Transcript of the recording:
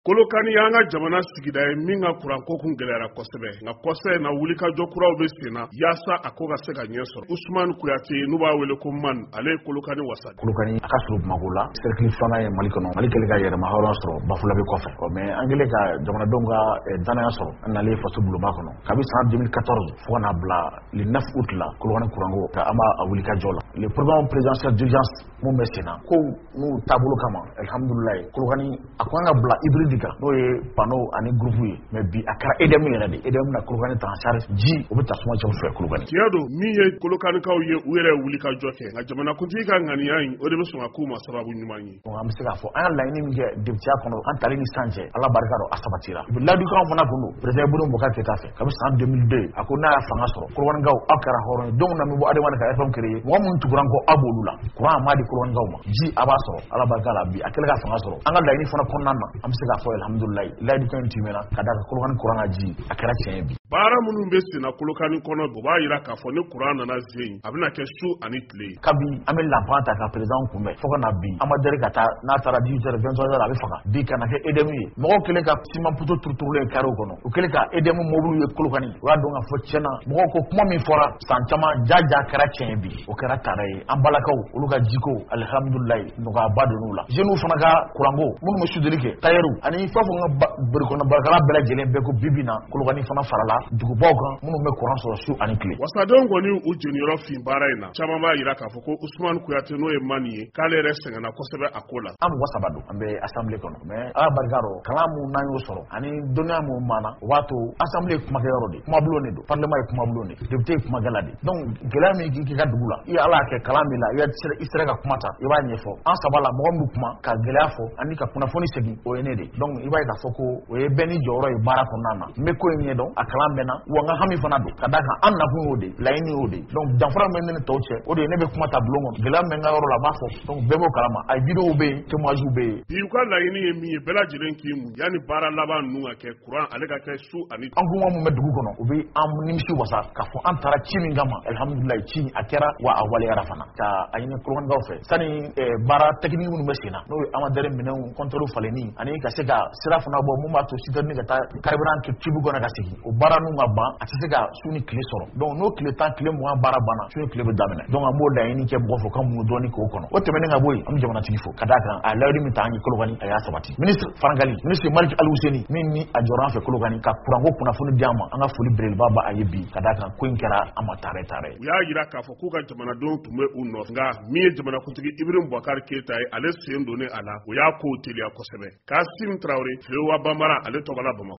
Kolokani yanga jamana sigida ye min ka kuran ko kun gɛlɛyara kosɛbɛ nka kɔsɛ na wuli ka jɔ kuraw bɛ senna yaasa a ko ka se ka ɲɛ sɔrɔ Usmane Kuyate n'u b'a wele ko Man ale Kolokani wasa Kolokani a ka sɔrɔ Bamako la cercle fana ye Mali kɔnɔ Mali kɛlen ka yɛrɛma hɔrɔn sɔrɔ Bafulabe kɔfɛ mais an kɛlen ka jamanadenw ka danaya sɔrɔ an nalen faso bulonba kɔnɔ kabi san 2014 fo kana bila le 9 août la Kolokani kuranko ka an b'a wuli ka jɔ la le programme présidentiel d'urgence mun bɛ senna ko n'u taabolo kama alhamdulilayi Kolokani a ko an ka bila hybride n'o ye panneau ani groupe ye mais bi a kɛra EDM yɛrɛ de EDM na Kolokani ta en charge ji o bɛ tasuma cɛw fɛ Kolokani tiɲɛ don min ye Kolokanikaw ye u yɛrɛ wuli ka jɔ kɛ nka jamanakuntigi ka ŋaniya in o de bɛ sɔn ka k'u ma sababu ɲuman ye an bɛ se k'a fɔ an ka laɲini min kɛ député kɔnɔ an tali ni san cɛ Ala barika dɔ a sabatira ladukan fana kun don président Ibrim Boubacar Keita fɛ kabi san 2002 a ko n'a y'a fanga sɔrɔ Kolokanikaw aw kɛra hɔrɔn ye donc na min bɔ adamaden ka FM créer mɔgɔ minnu tuguran kɔ aw b'olu la courant a m'a di Kolokanikaw ma ji a b'a sɔrɔ Ala barika la bi a kɛlen ka fanga sɔrɔ an ka laɲini fana kɔnɔna na an bɛ se k'a fɔ alhamdulilayi layidukan in tɛmɛna ka da Kolokani kuran ka ji a kɛra tiɲɛ ye bi baara minnu bɛ senna Kolokani kɔnɔ o b'a jira k'a fɔ ni kuran nana zen a bɛna kɛ su ani tile kabi an bɛ lanpan ta ka président kunbɛn fo ka na bi an ma deli ka taa n'a taara 18h 23h a bɛ faga bi kana kɛ EDM ye mɔgɔw kɛlen ka ciment poteau turuturulen carreau kɔnɔ u kɛlen ka EDM mobile ye Kolokani u y'a dɔn ka fɔ tiɲɛna mɔgɔw ko kuma min fɔra san caman jaja kɛra tiɲɛ bi o kɛra tara ye an balakaw olu ka jiko alhamdulilayi nɔgɔyaba donn'u la jeunes fana ka kuranko minnu bɛ sudeli kɛ tailleur ani fɛn fɛn ka birikɔnɔ barakala bɛɛ lajɛlen bɛɛ ko bibi na Kolokani fana farala dugubaw kan minnu bɛ kuran sɔrɔ su ani tile wasadenw kɔni u jeniyɔrɔ fin baara in na caman b'a jira k'a fɔ ko Usmane Kuyate n'o ye Man ye k'ale yɛrɛ sɛgɛnna kosɛbɛ a ko la an mɔgɔ saba don an bɛ assemblée kɔnɔ mais Ala barika rɔ kalan mun n'an y'o sɔrɔ ani dɔnniya mun mana o b'a to assemblée ye kumakɛyɔrɔ de kumabulon de don parlement ye kumabulon de député ye kumagɛla de donc gɛlɛya min k'i ka dugu la i Ala kɛ kalan min la i sera ka kuma ta i b'a ɲɛfɔ an saba la mɔgɔ min kuma ka gɛlɛya fɔ ani ka kunnafoni segin o ye ne de donc i b'a ye k'a fɔ ko o ye bɛɛ ni jɔyɔrɔ ye baara kɔnɔna na n bɛ ko in ɲɛdɔn a kalan bɛ na wa n ka hami fana don ka d'a kan an nakun y'o de laɲini y'o de donc danfara min bɛ ne ni tɔw cɛ o de ye ne bɛ kuma ta bulon kɔnɔ gɛlɛya min bɛ n ka yɔrɔ la n b'a fɔ donc bɛɛ b'o kalama a vidéo bɛ yen témoignage bɛ yen bi u ka laɲini ye min ye bɛɛ lajɛlen k'i mun yanni baara laban ninnu ka kɛ kuran ale ka kɛ su ani an kuma mun bɛ dugu kɔnɔ u bɛ an nimisi wasa k'a fɔ an taara ci min kama alhamdulilayi ci a kɛra wa a waliyara fana ka a ɲini Kolokanikaw fɛ sani baara technique minnu bɛ senna n'o ye amadere minɛnw contrôle falenni ani ka se ka sira fana bɔ mun b'a to citerne ka taa carburant kɛ cibu kɔnɔ ka segin o baara ninnu ka ban a tɛ se ka su ni tile sɔrɔ donc n'o tile 10 tile 20 baara banna su ni tile bɛ daminɛ donc an b'o laɲini kɛ mɔgɔ fɔ ka mun dɔɔni k'o kɔnɔ o tɛmɛnen ka bɔ yen an bɛ jamanatigi fo ka d'a kan a layidu min ta an ye Kolokani a y'a sabati ministre Farangali ministre Malik Al-Husseini min ni a jɔra an fɛ Kolokani ka kuranko kunnafoni di an ma an ka foli belebeleba b'a a ye bi ka d'a kan ko in kɛra an ma tare u y'a jira k'a fɔ k'u ka jamanadenw tun bɛ u nɔfɛ nka min ye jamanakuntigi Ibrim Boubacar Keita ye ale sen donnen a la o y'a kow teliya kosɛbɛ Kassim Traoré Fewa Bambara ale tɔgɔla Bamakɔ